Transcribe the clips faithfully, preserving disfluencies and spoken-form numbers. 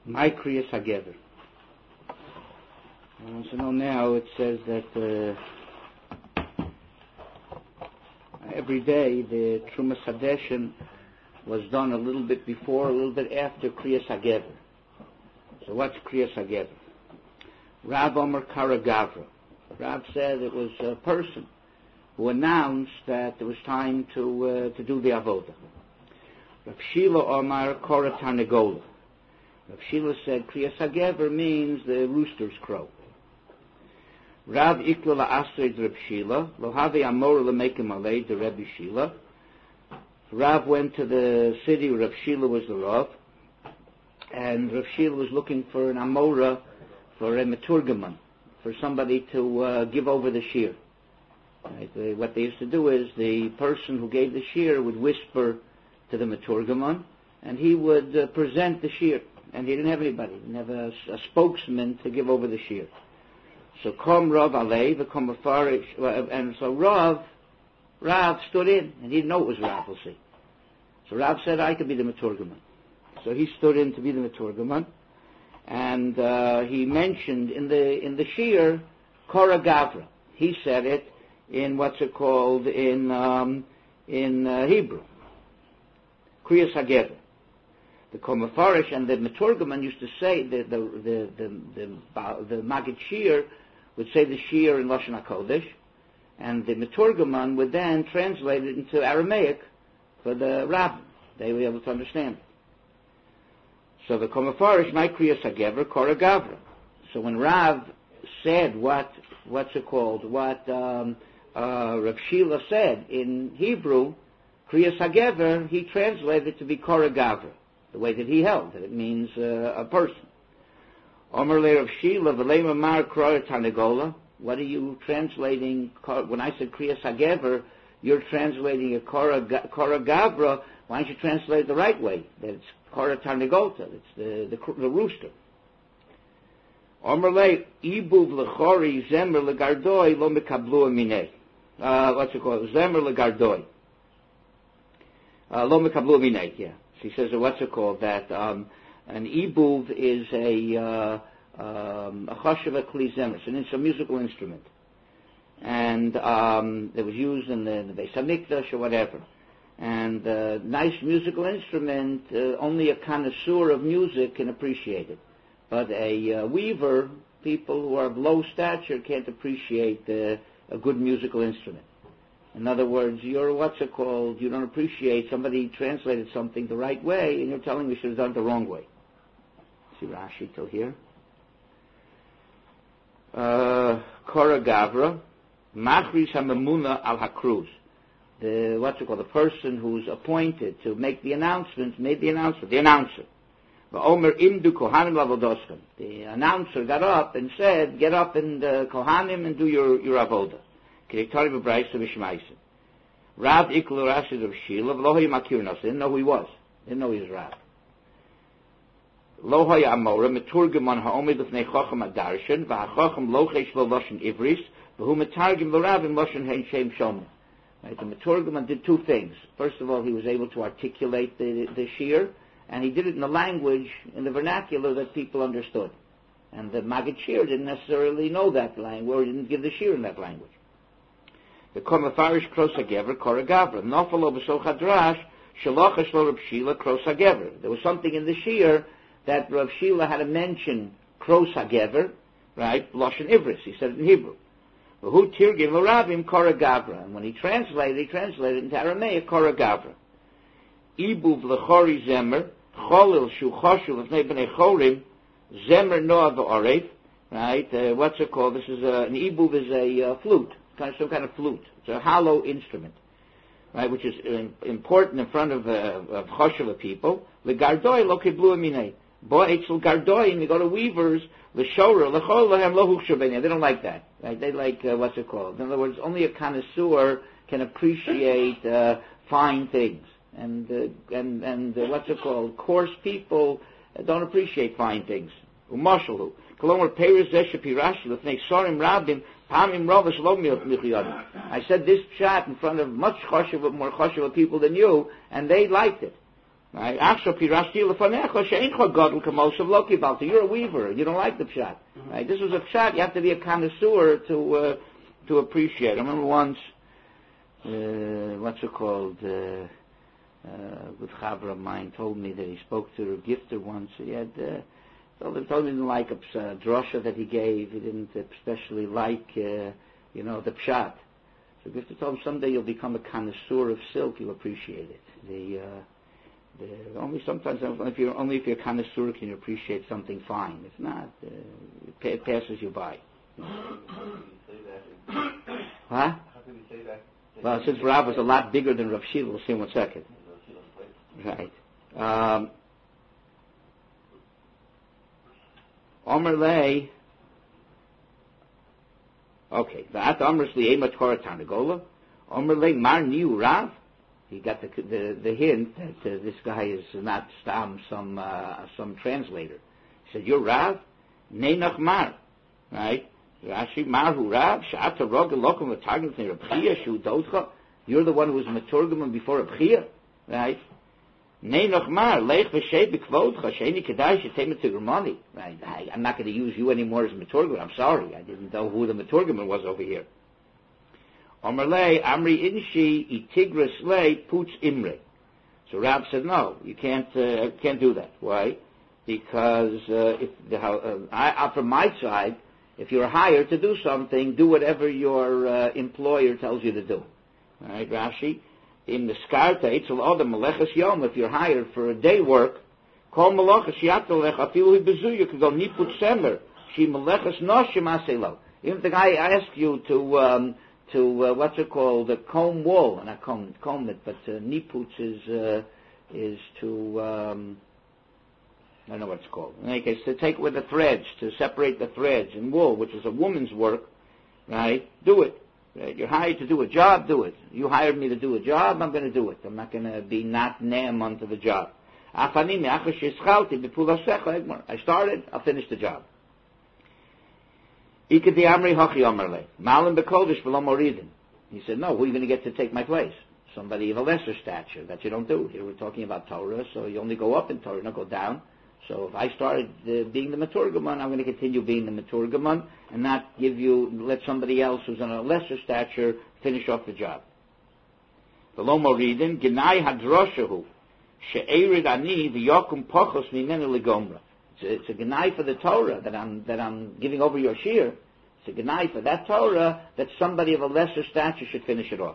My Kriyas HaGever. So now, now it says that uh, every day the Trumas Hadeshin was done a little bit before, a little bit after Kriyas HaGever. So what's Kriyas HaGever? Rav Omer Kara Gavra. Rav said it was a person who announced that it was time to uh, to do the avoda. Rav Shila Omar Kora Tarnegola. Rav Shila said Kriyas HaGever means the roosters crow. Rav Ikla LaAsred Rav Shila Lo Havi Amor LaMekim Alei the Rebbe Shila. Rav went to the city where Rav Shila was the Rav, and Rav Shila was looking for an Amora, for a Meturgaman, for somebody to uh, give over the shir. Right? The, what they used to do is the person who gave the shir would whisper to the Meturgaman, and he would uh, present the shir. And he didn't have anybody. He didn't have a, a spokesman to give over the shir. So Kom Rav Alei, the Kom Afarish, and so Rav, Rav stood in, and he didn't know it was Rav, we'll see. So Rav said, I could be the Meturgaman. So he stood in to be the Meturgaman, and uh, he mentioned in the in the shir, Kora Gavra. He said it in what's it called in um, in uh, Hebrew, Kriyas HaGever. The Komafarish and the Meturgaman used to say the the the the the, the, the Magid Shir would say the shir in Lashon HaKodesh, and the Meturgaman would then translate it into Aramaic for the rabbin. They were able to understand it. So the Komafarish, my Kriyas HaGever, Kora Gavra. So when Rav said what, what's it called, what um, uh, Rav Shila said in Hebrew, Kriyas HaGever, he translated it to be Kora Gavra, the way that he held, that it means uh, a person. Omer le Rav Shila, v'lei mamar Kora Tarnegola. What are you translating? When I said Kriyas HaGever, you're translating a Kora, Kora Gavra. Why don't you translate it the right way? That it's Kora Tarnegolta. It's the, the, the rooster. Omer le ibuv lechori zemer legardoi lo mekablu minei. Uh, what's it called? Zemer legardoi. Uh, lo mekablu minei, yeah. She says, what's it called? That um, an ibuv is a uh, um, a chashava kli zemer. It's a musical instrument, and um, it was used in the, in the Beis Hamikdash or whatever. And uh, nice musical instrument, uh, only a connoisseur of music can appreciate it. But a uh, weaver, people who are of low stature, can't appreciate uh, a good musical instrument. In other words, you're, what's it called, you don't appreciate somebody translated something the right way, and you're telling me you should have done it the wrong way. See Rashi till here. Uh, Kora Gavra, Machris HaMemuna al HaKruz. The, what's it called, the person who's appointed to make the announcement, made the announcement, the announcer. Omer imdu kohanim lavodoskan. The announcer got up and said, get up and uh, kohanim and do your, your avoda. Kirektari b'braisa v'shmaisa. Rav iklu Rashi of Shila, v'lohoy makir nos. Didn't know who he was. Didn't know he was Rav. Lohoy amora, meturgamon ha'omed l'fnei chochem adarshan, v'ha'chochem lochesh lo loshen ivris, v'hu metargim l'ravim loshen hein shem shomim. Right, the Meturgaman did two things. First of all, he was able to articulate the, the shir, and he did it in the language, in the vernacular that people understood. And the Magid Shir didn't necessarily know that language, or didn't give the shir in that language. The Komafarish Kros HaGever, Kora Gavra. Nofalo B'soch HaDrash, Shaloch Eshlo Rav Shila, Kros HaGever. There was something in the shir that Rav Shila had to mention Kros HaGever, right, Loshen Ivris, he said it in Hebrew. Who tirgim l'ravim Kora Gavra, and when he translated, he translated into Aramaic Kora Gavra. Ibuv lechori zemer cholil shu choshu l'fnei b'nei chorim zemer noah v'orev. Right? Uh, what's it called? This is a, an ibuv is a uh, flute, kind of, some kind of flute. It's a hollow instrument, right? Which is uh, important in front of uh, of choshuva people. L'gardoi lo kiblu aminei. Bo etzel gardoi, and you go to weavers. The shora, the chol lahem lo hukshavenia. They don't like that. Right? They like uh, what's it called? In other words, only a connoisseur can appreciate uh, fine things, and uh, and and uh, what's it called? Coarse people uh, don't appreciate fine things. Umashalu. Kolomer peiris zeshapirashi lefnei sorim rabim pamim rovas lo michiyad. I said this chat in front of much choshev, more choshev people than you, and they liked it. Right? You're a weaver. You don't like the pshat. Right? This was a pshat. You have to be a connoisseur to uh, to appreciate. I remember once, uh, what's it called? Uh, uh, with Chavra of mine told me that he spoke to a gifter once. He had uh, told him told me he didn't like a uh, drosha that he gave. He didn't especially like uh, you know the pshat. So Gifter told him someday you'll become a connoisseur of silk. You'll appreciate it. The uh, The, only sometimes, if you're only if you're a connoisseur can you appreciate something fine. If not, uh, it, it passes you by. Huh? How can you say that? Well, since Rav was a lot bigger than Rav Shila, we'll see in one second. Right. Um, Omer Lei. Okay. V'at Omer's li'ema Torah Tanagola. Omer Lei Mar Niu Rav. He got the the, the hint that uh, this guy is not Stam, some uh, some translator. He said, "You're Rav, Neinach Mar, right? Rashi Mar Hu Rav, Sha'ata Roga Lokum V'Targim T'nei Reb Chia Shu Dotcha. You're the one who was Maturgim before Reb Chia, right? Neinach Mar Leich V'Shei B'Kvodcha Sheini Kedai Shetei Maturgimani. Right? I, I'm not going to use you anymore as Maturgim. I'm sorry, I didn't know who the Maturgim was over here." Omerlei Amri Inshi Itigris Lei Putz Imre. So Rab said, no, you can't uh, can't do that. Why? Because uh, if the, uh, I, from my side, if you're hired to do something, do whatever your uh, employer tells you to do. All right, Rashi. In the Skarta, Eitzel Odom Meleches Yom. If you're hired for a day work, Kol Meleches Yatalech Afilu Bezu. You could go Niput Semer Shi Meleches Noshim Aselo. Even if the guy asks you to. Um, to uh, what's it called, the comb wool, not comb, comb it, but uh, niputs is uh, is to um, I don't know what it's called. In any case, to take with the threads, to separate the threads in wool, which is a woman's work, right? Do it. Right? You're hired to do a job, do it. You hired me to do a job, I'm going to do it. I'm not going to be not nam onto the job. I started, I'll finish the job. He said, no, who are you going to get to take my place? Somebody of a lesser stature. That you don't do. Here we're talking about Torah, so you only go up in Torah, not go down. So if I started uh, being the Maturgaman, I'm going to continue being the Maturgaman and not give you, let somebody else who's on a lesser stature finish off the job. V'lo moridin, Gnai hadroshahu, she'erid ani v'yokum pochos mimenu legomra. It's a gnai for the Torah that I'm that I'm giving over your shir. It's a gnai for that Torah that somebody of a lesser stature should finish it off.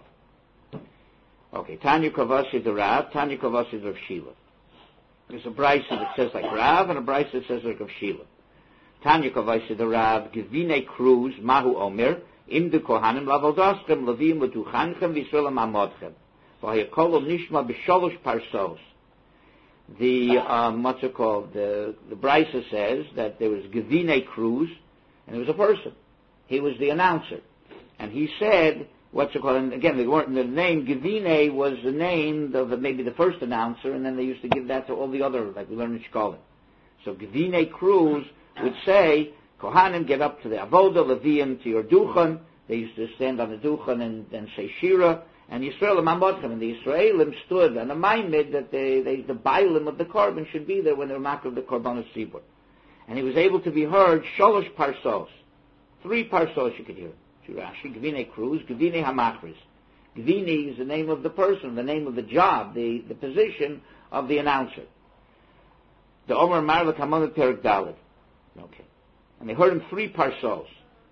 Okay, Tanya Kavasi the Rav, Tanya Kavasi the Rav Shila. There's a brisa that says like Rav and a brisa that says like Rav Shila. Tanya Kavasi the Rav, Givine Cruz, Mahu Omer, Im de Kohanim Lavodaschem, Levim Leduchanchem, V'Yisraelim Amodchem. V'Hayakolom Nishma B'Sholosh Parsos. The, um, what's it called, the, the Brisa says that there was Gevine Cruz, and there was a person. He was the announcer. And he said, what's it called, and again, the, the name Gevine was the name of the, maybe the first announcer, and then they used to give that to all the other, like we learned in Shkolim. So Gevine Cruz would say, Kohanim, get up to the Avoda, Leviim to your Duchan. They used to stand on the Duchan and, and say Shira. And Yisraelim Amodchem, and the Yisraelim stood on a maimed that they, they, the bailim of the korban should be there when they were makar the korbanos tzibur. And he was able to be heard sholosh parsos, three parsos you could hear. Rashi, Gvine Cruz, Gvine Hamachris. Gvine is the name of the person, the name of the job, the, the position of the announcer. The Omer Marla Kamonat Perik Dalit. Okay. And they heard him three parsos.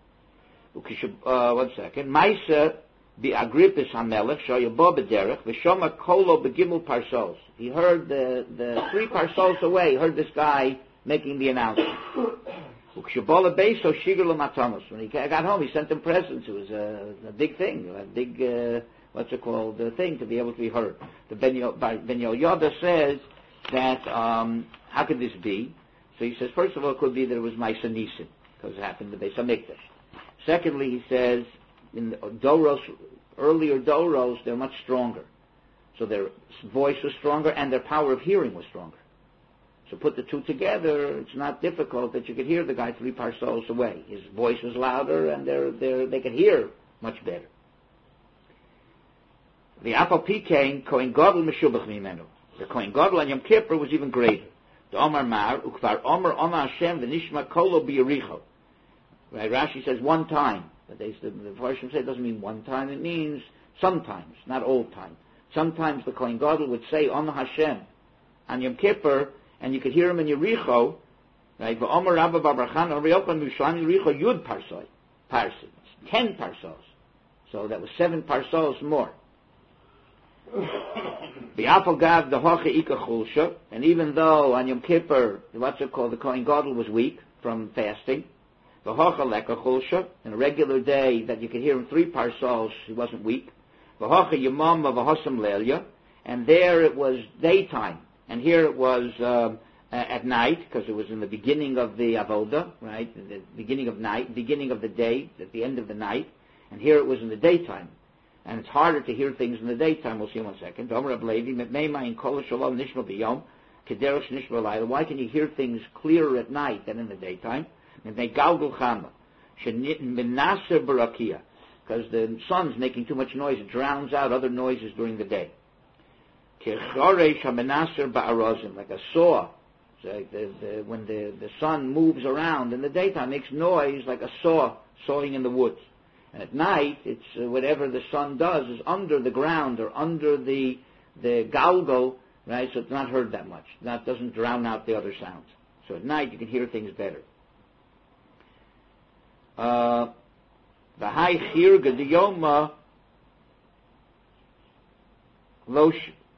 Uh, one second. Maisa the Agrippus Hamelech, Shoyabo B'derech, V'shoma Kolo B'gimel Parsos. He heard the, the three Parsos away, he heard this guy making the announcement. Ukshabola Beiso Shigur L'Matanos. When he got home, he sent them presents. It was a, a big thing, a big, uh, what's it called, a thing to be able to be heard. The Ben Yoda says that, um, how could this be? So he says, first of all, it could be that it was Maisa Nisim, because it happened to be Beis HaMikdash. Secondly, he says, in the Doros, earlier Doros, they're much stronger. So their voice was stronger and their power of hearing was stronger. So put the two together, it's not difficult that you could hear the guy three parsos away. His voice was louder and they're, they're, they could hear much better. The Apal Pikain Kohen Gadol Meshubach Mimenu. The Kohen Gadol on Yom Kippur was even greater. The Omar Mar, Ukvar Omar Ona Hashem v'nishma kolo b'Yericho. Right, Rashi says one time, but they, the, the Farshim say it doesn't mean one time, it means sometimes, not all time. Sometimes the Kohen Gadol would say Ona Hashem on Yom Kippur, and you could hear him in Yericho, right, v'Omar Rabba Barbarchan, Oriokon Mishlan Yericho Yud Parsoi, Parsi. Ten parsos. So that was seven parsos more. The Apogad, the Hoche Ika Chulsha, and even though on Yom Kippur, what's it called, the Kohen Gadol was weak from fasting, the Hoche Leka Chulsha, in a regular day that you could hear him three parsos, he wasn't weak. The Hoche Yamam of Ahosam Lelia, and there it was daytime, and here it was uh, at night, because it was in the beginning of the Avoda, right, the beginning of night, beginning of the day, at the end of the night, and here it was in the daytime. And it's harder to hear things in the daytime. We'll see in one second. Why can you hear things clearer at night than in the daytime? Because the sun's making too much noise. It drowns out other noises during the day. Like a saw. Like the, the, when the, the sun moves around in the daytime, it makes noise like a saw sawing in the woods. And at night, it's uh, whatever the sun does is under the ground or under the the galgal, right? So it's not heard that much. That doesn't drown out the other sounds. So at night you can hear things better. The high chirga diyoma losh.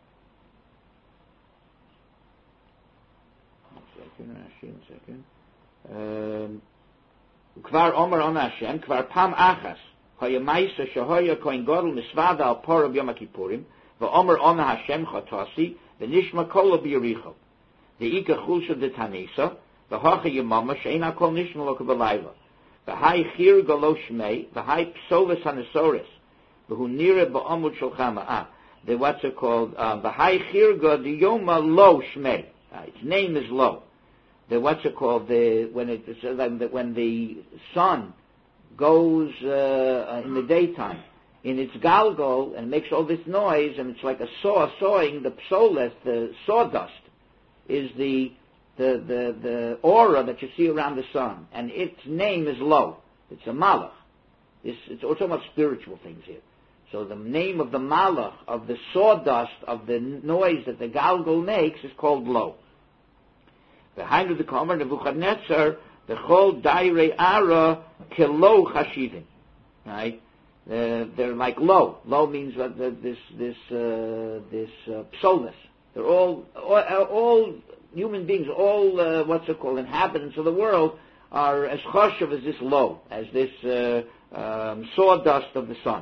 One second. Um, Kvar Omer on Hashem, Kvar Pam Achas, Hoya Maisa Shahoya Kohen Gadol Misvada Al Porab Yom Kippurim, VaOmer on Hashem Chotasi, VeNishma Kola B'Yericho, the Ika Chulsha de Tanisa, VaHacha Yemama Sheina Kol Nishma Loka B'Layla, VaHai Chir Galo Shmei, VaHai Psovis Hanesoris, VaHu Nira Ba'amud Shalchama. Ah, the what's it called? VaHai Chirga the Yoma Lo Shmei. Its name is Lo. The what's it called? The when it when the sun goes uh, in the daytime in its galgal and makes all this noise, and it's like a saw sawing the psoles, the sawdust, is the the the the aura that you see around the sun, and its name is Lo. It's a malach. It's it's also about spiritual things here. So the name of the malach of the sawdust of the noise that the galgal makes is called Lo. Behind the Komer Nebuchadnezzar, the whole daire ara kilo chashivim, right? Uh, they're like lo. Lo means uh, this this uh, this uh, psolis. They're all, all all human beings, all uh, what's it called, inhabitants of the world are as chashav as this lo, as this uh, um, sawdust of the sun.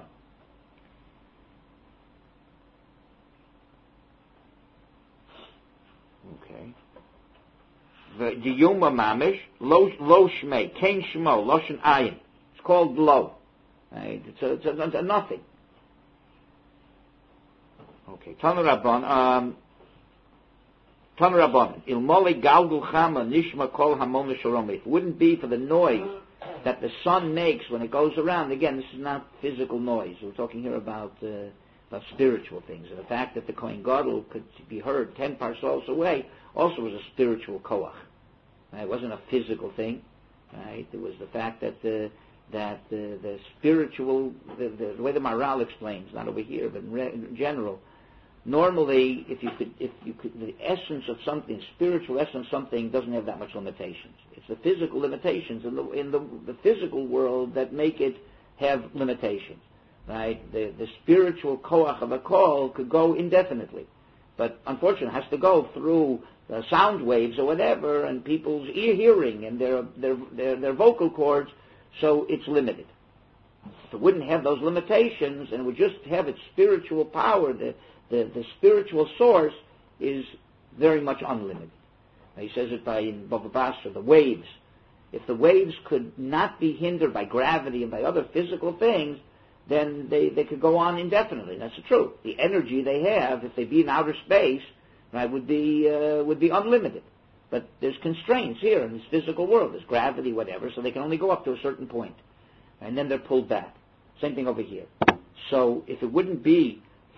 The Yuma Mamish, Lo Lo Shmei, Kain Shmo, Loshen Ayin. It's called Lo. Right? It's, a, it's, a, it's a nothing. Okay. Tanu Rabban, um, Tanu Rabban, Ilmoli Galgul Chama Nishma Kol Hamon Shalom. If it wouldn't be for the noise that the sun makes when it goes around, again, this is not physical noise. We're talking here about uh, about spiritual things. And the fact that the Kohen Gadol could be heard ten parsos away also was a spiritual koach. Right? It wasn't a physical thing. Right? It was the fact that the that the, the spiritual, the, the, the way the Maharal explains, not over here, but in, re, in general. Normally, if you could, if you could, the essence of something, spiritual essence of something, doesn't have that much limitations. It's the physical limitations in the in the, the physical world that make it have limitations. Right? The the spiritual koach of a call could go indefinitely, but unfortunately, it has to go through uh, sound waves or whatever, and people's ear hearing and their their their, their vocal cords. So it's limited. If it wouldn't have those limitations and it would just have its spiritual power, the the, the spiritual source is very much unlimited. Now, he says it by in Baba Basra, the waves. If the waves could not be hindered by gravity and by other physical things, then they, they could go on indefinitely. That's the truth. The energy they have, if they be in outer space, right, would be uh, would be unlimited. But there's constraints here in this physical world. There's gravity, whatever, so they can only go up to a certain point. And then they're pulled back. Same thing over here. So if it wouldn't be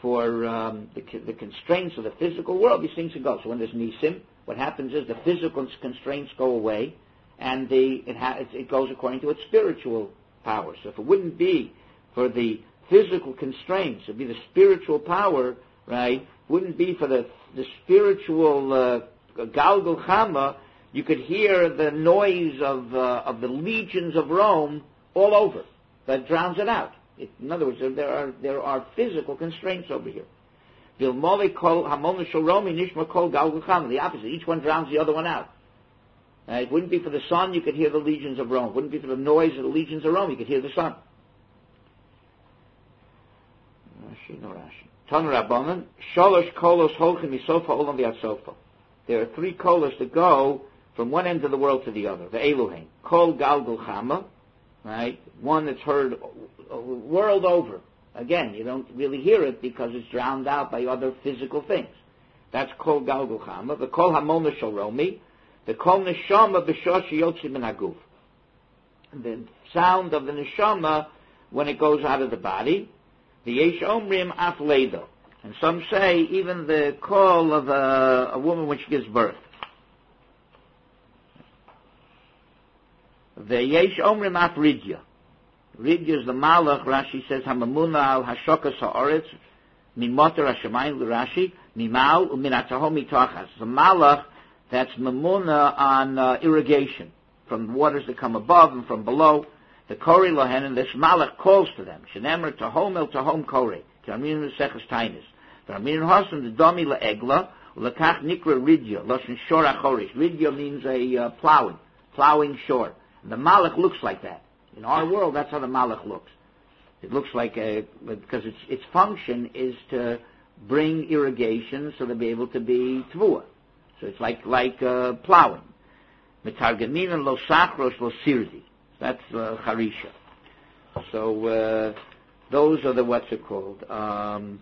for um, the, the constraints of the physical world, these things can go. So when there's nisim, what happens is the physical constraints go away, and the it, ha- it goes according to its spiritual power. So if it wouldn't be for the physical constraints, it'd be the spiritual power, right? Wouldn't be for the the spiritual uh, Galgal Chama, you could hear the noise of uh, of the legions of Rome all over. That drowns it out. It, in other words, there are there are physical constraints over here. The opposite. Each one drowns the other one out. Uh, it wouldn't be for the sun, you could hear the legions of Rome. It wouldn't be for the noise of the legions of Rome, you could hear the sun. Rashi, no Rashi. Tan Rabbanan, Shalosh kolos holchem misofa olam v'atsofa. There are three kolos that go from one end of the world to the other. The Eluheim. Kol galgal chama, right? One that's heard world over. Again, you don't really hear it because it's drowned out by other physical things. That's Kol galgal chama. The Kol hamona shalomi. The Kol neshama b'shah sheyotzi min haguf. The sound of the neshama when it goes out of the body. The Yesh Omrim Af Leido. And some say even the call of a, a woman when she gives birth. The Yesh Omrim Af Ridya. Ridya is the Malach, Rashi says, Hamamuna al Hashokas Ha'oretz, Mimoter Hashemayim, Rashi, Mimal, Uminatahom Mitochas. The Malach that's Mamuna on uh, irrigation, from waters that come above and from below. The Kori Lohen, and this Malach calls to them. Shenemer Tahom El Tahom Kori. K'amin Seches Tainis. K'amin Hosan the Domi LaEgla, L'kach Nikra Ridya, Loshen Shor Achorish. Ridya means a uh, plowing, plowing shore. And the Malach looks like that. In our world, that's how the Malach looks. It looks like a, because its its function is to bring irrigation so they'll be able to be Tvua. So it's like, like uh, plowing. Metargamin Lo Sachrosh Lo Sirdi. That's uh, Harisha. So uh, those are the what's it called? Um,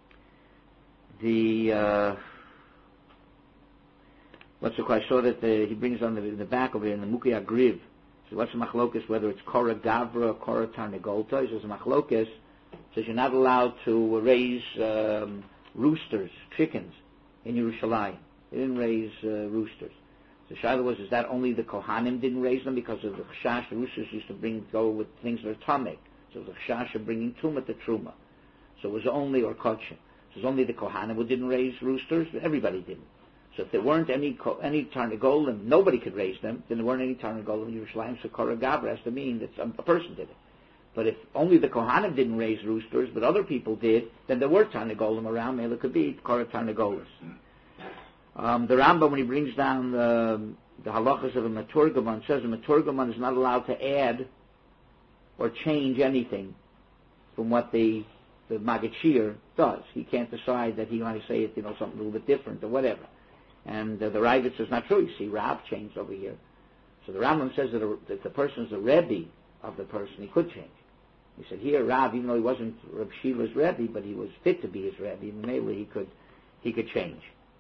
the uh, what's it called? I saw that the, he brings on the, the back over here in the Mukhi Agriv. So what's the machlokas? Whether it's Korah Gavra or Korah Tarnegolta? He says the machlokas says you're not allowed to raise um, roosters, chickens in Yerushalayim. They didn't raise uh, roosters. The shaila was, is that only the Kohanim didn't raise them because of the chashash? The roosters used to bring, go with things that are tamik. So the chashash of bringing tumah to truma. So it was only, or kodshim. So it was only the Kohanim who didn't raise roosters, but everybody didn't. So if there weren't any any tarnagolim, nobody could raise them, then there weren't any tarnagolim in Yerushalayim, so Korah Gabra has to mean that some, a person did it. But if only the Kohanim didn't raise roosters, but other people did, then there were tarnagolim around, maybe it could be Korah Tarnagolis. Um, the Rambam, when he brings down the, the halachas of a Maturgaman, says a Maturgaman is not allowed to add or change anything from what the the Maggid Shir does. He can't decide that he want to say it, you know, something a little bit different or whatever. And uh, the Ravid says not true. You see, Rav changed over here. So the Rambam says that if the person is the Rebbe of the person, he could change. He said here, Rav, even though he wasn't Reb Shila's Rebbe, but he was fit to be his Rebbe, maybe he could he could change.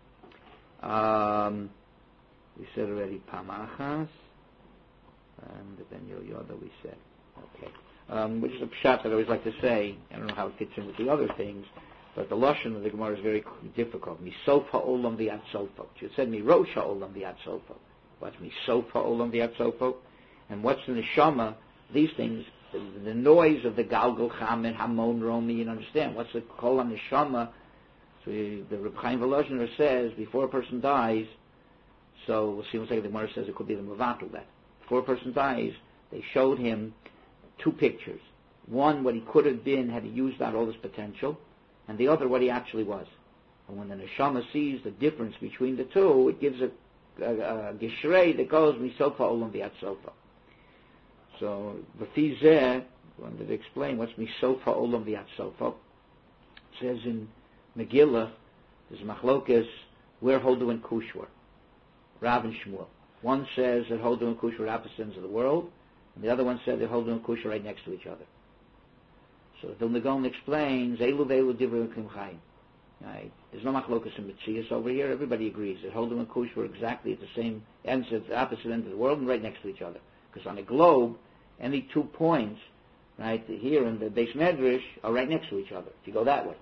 Um, we said already Pamachas, and Ben Yoda we said. Okay. Um, which is a pshat that I always like to say. I don't know how it fits in with the other things, but the lashon of the Gemara is very difficult. Misofa olam v'yad sofo. She said mi rosha olam v'yad sofo. What's misofa olam v'yad sofo? And what's the neshama? These things, the, the noise of the galgal cham and hamon romi. You understand? What's the kol neshama? So the Reb Chaim Volozhiner says before a person dies. So we'll see. We'll say the Gemara says it could be the mevatel that before a person dies, they showed him two pictures. One, what he could have been had he used out all his potential, and the other, what he actually was. And when the neshama sees the difference between the two, it gives a, a, a gishrei that goes misofa olam v'yad sofa. So v'fizeh, I wanted to explain what's misofa olam v'yad sofa. It says in Megillah, there's machlokes where Hodu and Kush were, Rav and Shmuel. One says that Hodu and Kush were opposite ends of the world, and the other one said that Hodu and Kush are right next to each other. So the Vilna Gaon explains, Eilu ve'elu divrei Klim Chaim. Right? There's no machlokes in Metzias over here. Everybody agrees that Hodu and Kush were exactly at the same ends, at the opposite ends of the world, and right next to each other. Because on a globe, any two points, right here in the Beis Medrash, are right next to each other. If you go that way.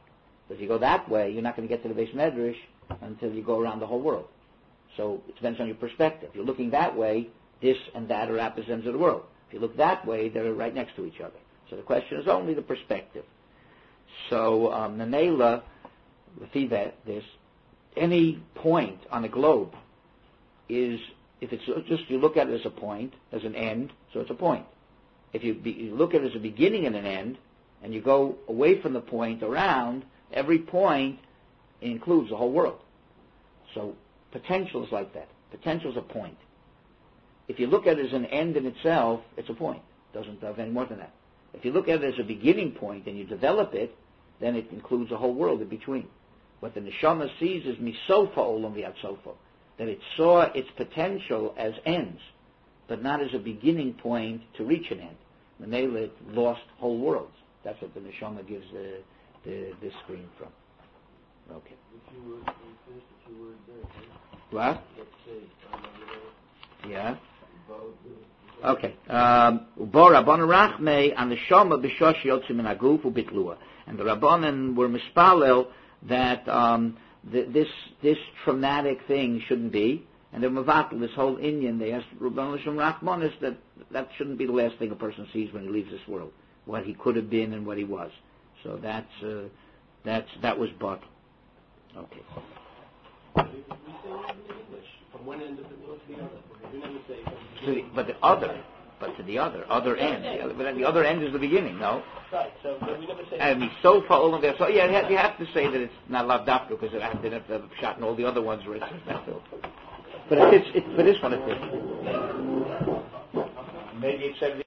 But if you go that way, you're not going to get to the Beis Medrash until you go around the whole world. So it depends on your perspective. If you're looking that way, this and that are opposite ends of the world. If you look that way, they're right next to each other. So the question is only the perspective. So um, Nanela, this, any point on a globe is, if it's just you look at it as a point, as an end, so it's a point. If you, be, you look at it as a beginning and an end, and you go away from the point around, every point includes the whole world. So potential is like that. Potential is a point. If you look at it as an end in itself, it's a point. It doesn't have any more than that. If you look at it as a beginning point and you develop it, then it includes a whole world in between. What the neshama sees is misofa olam v'atsofa, that it saw its potential as ends, but not as a beginning point to reach an end. Menela lost whole worlds. That's what the neshama gives the, the, the screen from. Okay. What? Yeah. Okay. Um, Bo Rabbanan Rachmei and the Shama b'shosh yotzim min haguf ubitlua, and the Rabbanan were mispalel that um, th- this this traumatic thing shouldn't be, and they're mevatel this whole Indian. They asked Rabbanan Shem Rachmanis that that shouldn't be the last thing a person sees when he leaves this world, what he could have been and what he was. So that's uh, that's that was bottled. Okay. From one end of the world to the other. We never say To the, but the other, but to the other, other end. The other, but then the other end is the beginning, no? Right. So we never say. And the sofa all of there. So yeah, you have, you have to say that it's not lavdafka because it has to have the shot and all the other ones where it's not filled. But it fits. It, for this one, it fits. Maybe it's